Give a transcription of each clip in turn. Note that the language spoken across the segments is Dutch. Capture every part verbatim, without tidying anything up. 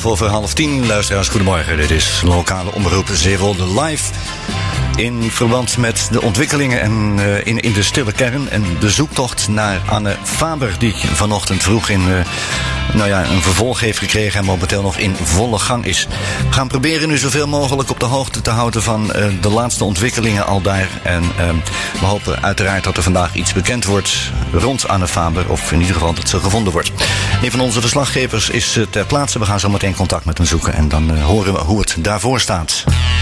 over half tien. Luisteraars, goedemorgen. Dit is lokale omroep Zeewolde live. In verband met de ontwikkelingen en, uh, in, in de stille kern en de zoektocht naar Anne Faber, die vanochtend vroeg in, uh, nou ja, een vervolg heeft gekregen en momenteel nog in volle gang is. We gaan proberen u zoveel mogelijk op de hoogte te houden van uh, de laatste ontwikkelingen al daar. En uh, we hopen uiteraard dat er vandaag iets bekend wordt rond Anne Faber, of in ieder geval dat ze gevonden wordt. Een van onze verslaggevers is uh, ter plaatse. We gaan zo meteen contact met hem zoeken en dan uh, horen we hoe het daarvoor staat.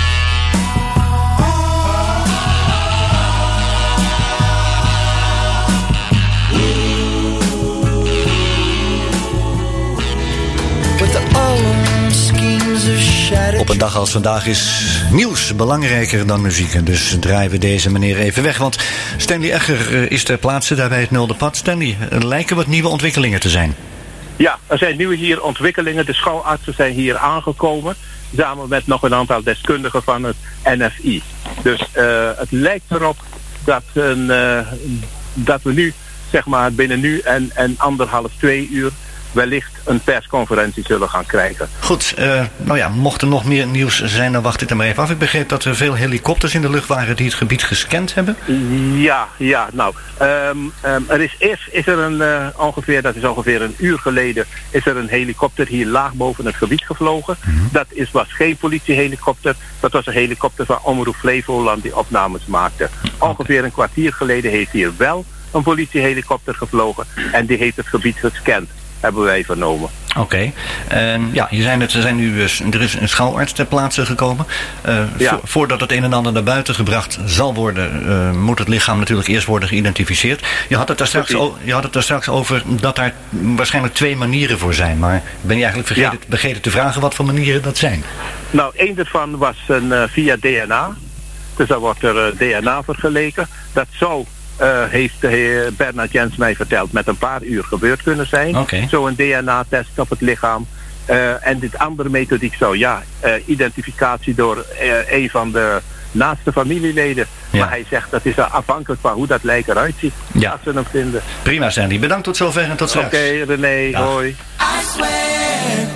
Op een dag als vandaag is nieuws belangrijker dan muziek. En dus draaien we deze meneer even weg. Want Stanley Egger is ter plaatse daar bij het Nulde Pad. Stanley, er lijken wat nieuwe ontwikkelingen te zijn. Ja, er zijn nieuwe hier ontwikkelingen. De schouwartsen zijn hier aangekomen. Samen met nog een aantal deskundigen van het N F I. Dus uh, het lijkt erop dat, een, uh, dat we nu, zeg maar binnen nu en, en anderhalf, twee uur wellicht een persconferentie zullen gaan krijgen. Goed, uh, nou ja, mocht er nog meer nieuws zijn, dan wacht ik er maar even af. Ik begreep dat er veel helikopters in de lucht waren die het gebied gescand hebben. Ja, ja, nou, um, um, er is eerst is er een uh, ongeveer, dat is ongeveer een uur geleden, is er een helikopter hier laag boven het gebied gevlogen. Mm-hmm. Dat is, was geen politiehelikopter, dat was een helikopter van Omroep Flevoland die opnames maakte. Okay. Ongeveer een kwartier geleden heeft hier wel een politiehelikopter gevlogen en die heeft het gebied gescand, hebben wij vernomen. Oké. Okay. Uh, ja, je zei net, er, zijn nu, er is een schouwarts ter plaatse gekomen. Uh, ja. vo- voordat het een en ander naar buiten gebracht zal worden, uh, moet het lichaam natuurlijk eerst worden geïdentificeerd. Je had het daar straks, o- je had het daar straks over dat daar waarschijnlijk twee manieren voor zijn. Maar ben je eigenlijk vergeten, ja. vergeten te vragen wat voor manieren dat zijn? Nou, één daarvan was een, uh, via D N A. Dus daar wordt er uh, D N A vergeleken. Dat zou Uh, heeft de heer Bernard Jens mij verteld, met een paar uur gebeurd kunnen zijn. Okay. Zo'n D N A-test op het lichaam. Uh, en dit andere methodiek zou, ja, uh, identificatie door uh, een van de naaste familieleden. Ja. Maar hij zegt, dat is afhankelijk van hoe dat lijk eruit ziet. Ja. Als ze hem vinden. Prima, Sandy. Bedankt tot zover en tot straks. Oké, okay, René. Ja. Hoi. I swear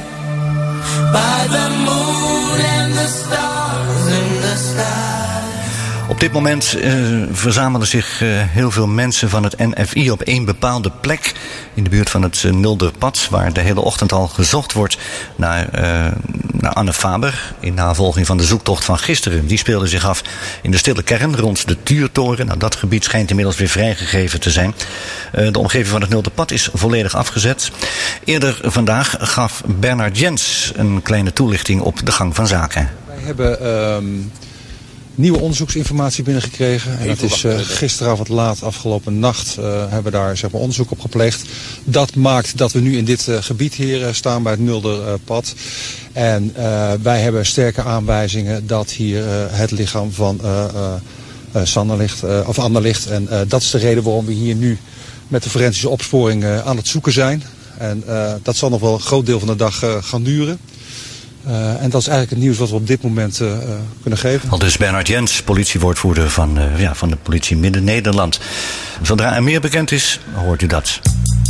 by the moon and the stars in the sky. Op dit moment uh, verzamelen zich uh, heel veel mensen van het N F I op één bepaalde plek in de buurt van het uh, Nulderpad, waar de hele ochtend al gezocht wordt naar, uh, naar Anne Faber in navolging van de zoektocht van gisteren. Die speelde zich af in de stille kern rond de Tuurtoren. Nou, dat gebied schijnt inmiddels weer vrijgegeven te zijn. Uh, de omgeving van het Nulderpad is volledig afgezet. Eerder vandaag gaf Bernard Jens een kleine toelichting op de gang van zaken. Wij hebben Um... nieuwe onderzoeksinformatie binnengekregen. En dat is uh, gisteravond laat, afgelopen nacht, uh, hebben we daar zeg maar, onderzoek op gepleegd. Dat maakt dat we nu in dit uh, gebied hier uh, staan bij het Nulderpad. Uh, en uh, wij hebben sterke aanwijzingen dat hier uh, het lichaam van uh, uh, uh, Sanne ligt, uh, of Anne ligt. En uh, dat is de reden waarom we hier nu met de forensische opsporing uh, aan het zoeken zijn. En uh, dat zal nog wel een groot deel van de dag uh, gaan duren. Uh, en dat is eigenlijk het nieuws wat we op dit moment uh, kunnen geven. Al dus Bernard Jens, politiewoordvoerder van, uh, ja, van de politie Midden-Nederland. Zodra er meer bekend is, hoort u dat.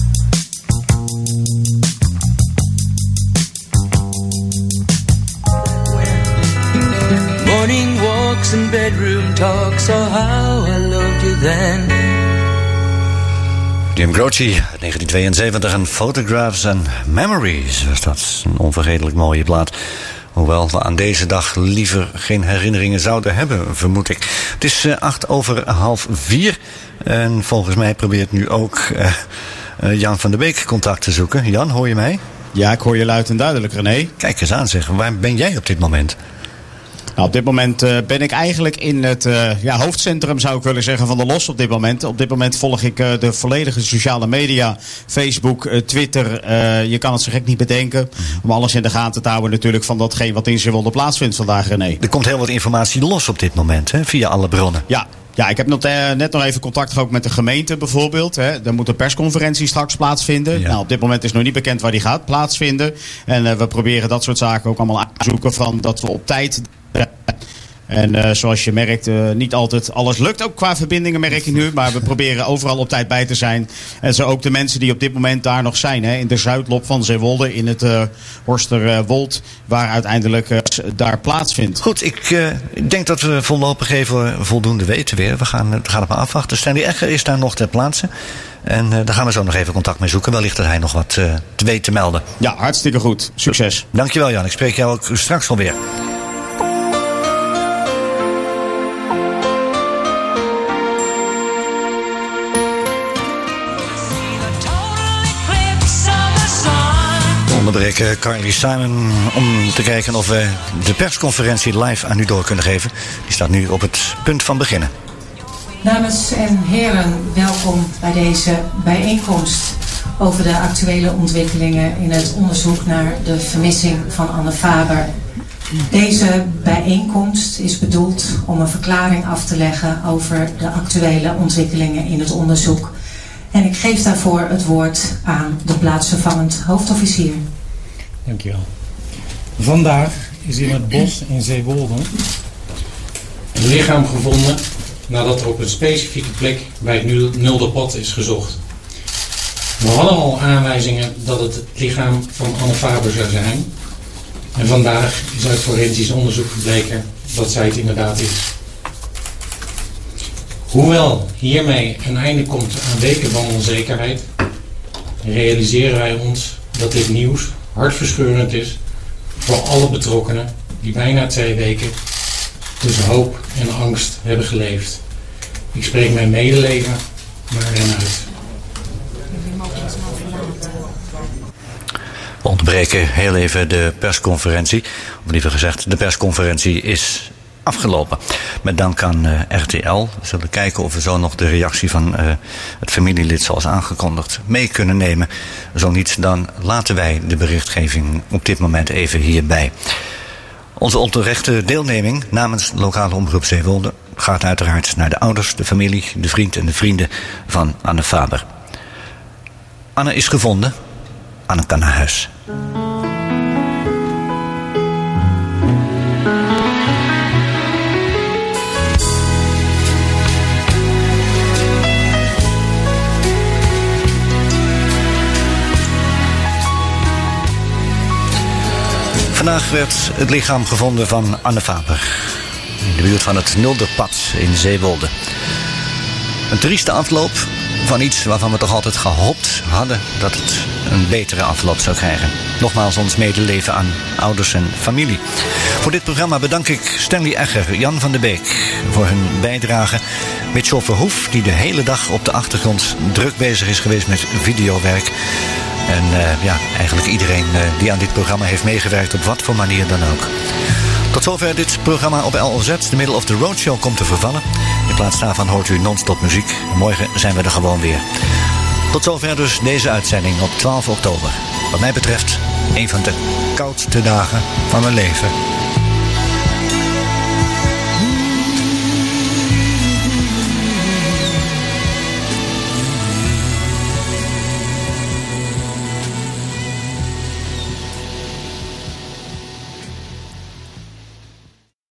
Morning walks and bedroom talks, oh how I loved you then. Jim Croce, negentien tweeënzeventig en Photographs and Memories was dat. Een onvergetelijk mooie plaat. Hoewel we aan deze dag liever geen herinneringen zouden hebben, vermoed ik. Het is uh, acht over half vier. En volgens mij probeert nu ook uh, uh, Jan van der Beek contact te zoeken. Jan, hoor je mij? Ja, ik hoor je luid en duidelijk, René. Kijk eens aan, zeg. Waar ben jij op dit moment? Nou, op dit moment uh, ben ik eigenlijk in het uh, ja, hoofdcentrum, zou ik willen zeggen, van de Los op dit moment. Op dit moment volg ik uh, de volledige sociale media, Facebook, uh, Twitter. Uh, je kan het zo gek niet bedenken. Om alles in de gaten te houden natuurlijk van datgene wat in Zeewolde plaatsvindt vandaag, René. Er komt heel wat informatie los op dit moment, hè, via alle bronnen. Ja. Ja, ik heb net, uh, net nog even contact gehad met de gemeente bijvoorbeeld. Hè. Er moet een persconferentie straks plaatsvinden. Ja. Nou, op dit moment is nog niet bekend waar die gaat plaatsvinden. En uh, we proberen dat soort zaken ook allemaal uit te zoeken van dat we op tijd En uh, zoals je merkt, uh, niet altijd alles lukt. Ook qua verbindingen merk je nu. Maar we proberen overal op tijd bij te zijn. En zo ook de mensen die op dit moment daar nog zijn. Hè, in de Zuidloop van Zeewolde, in het uh, Horsterwold. Waar uiteindelijk uh, daar plaatsvindt. Goed, ik, uh, ik denk dat we voorlopig even voldoende weten weer. We gaan, we gaan het maar afwachten. Stanley Egger is daar nog ter plaatse. En uh, daar gaan we zo nog even contact mee zoeken. Wellicht dat hij nog wat uh, te weten te melden. Ja, hartstikke goed. Succes. Dankjewel Jan. Ik spreek jou ook straks wel weer. We onderbreken Carly Simon om te kijken of we de persconferentie live aan u door kunnen geven. Die staat nu op het punt van beginnen. Dames en heren, welkom bij deze bijeenkomst over de actuele ontwikkelingen in het onderzoek naar de vermissing van Anne Faber. Deze bijeenkomst is bedoeld om een verklaring af te leggen over de actuele ontwikkelingen in het onderzoek. En ik geef daarvoor het woord aan de plaatsvervangend hoofdofficier. Dankjewel. Vandaag is in het bos in Zeewolde een lichaam gevonden nadat er op een specifieke plek bij het Nulderpad is gezocht. We hadden al aanwijzingen dat het het lichaam van Anne Faber zou zijn. En vandaag is uit forensisch onderzoek gebleken dat zij het inderdaad is. Hoewel hiermee een einde komt aan weken van onzekerheid, realiseren wij ons dat dit nieuws hartverscheurend is voor alle betrokkenen die bijna twee weken tussen hoop en angst hebben geleefd. Ik spreek mijn medeleven maar hen uit. We onderbreken heel even de persconferentie. Of liever gezegd, de persconferentie is afgelopen. Met dank aan uh, R T L. We zullen kijken of we zo nog de reactie van uh, het familielid zoals aangekondigd mee kunnen nemen. Zo niet, dan laten wij de berichtgeving op dit moment even hierbij. Onze onterechte deelneming namens lokale omroep Zeewolde gaat uiteraard naar de ouders, de familie, de vriend en de vrienden van Anne Faber. Anne is gevonden. Anne kan naar huis. Vandaag werd het lichaam gevonden van Anne Faber in de buurt van het Nulderpad in Zeewolde. Een trieste afloop van iets waarvan we toch altijd gehoopt hadden dat het een betere afloop zou krijgen. Nogmaals ons medeleven aan ouders en familie. Voor dit programma bedank ik Stanley Egger, Jan van der Beek voor hun bijdrage. Mitchell Verhoef, die de hele dag op de achtergrond druk bezig is geweest met videowerk. En uh, ja, eigenlijk iedereen uh, die aan dit programma heeft meegewerkt op wat voor manier dan ook. Tot zover dit programma op L O Z. De Middle of the Road Show komt te vervallen. In plaats daarvan hoort u non-stop muziek. Morgen zijn we er gewoon weer. Tot zover dus deze uitzending op twaalf oktober. Wat mij betreft een van de koudste dagen van mijn leven.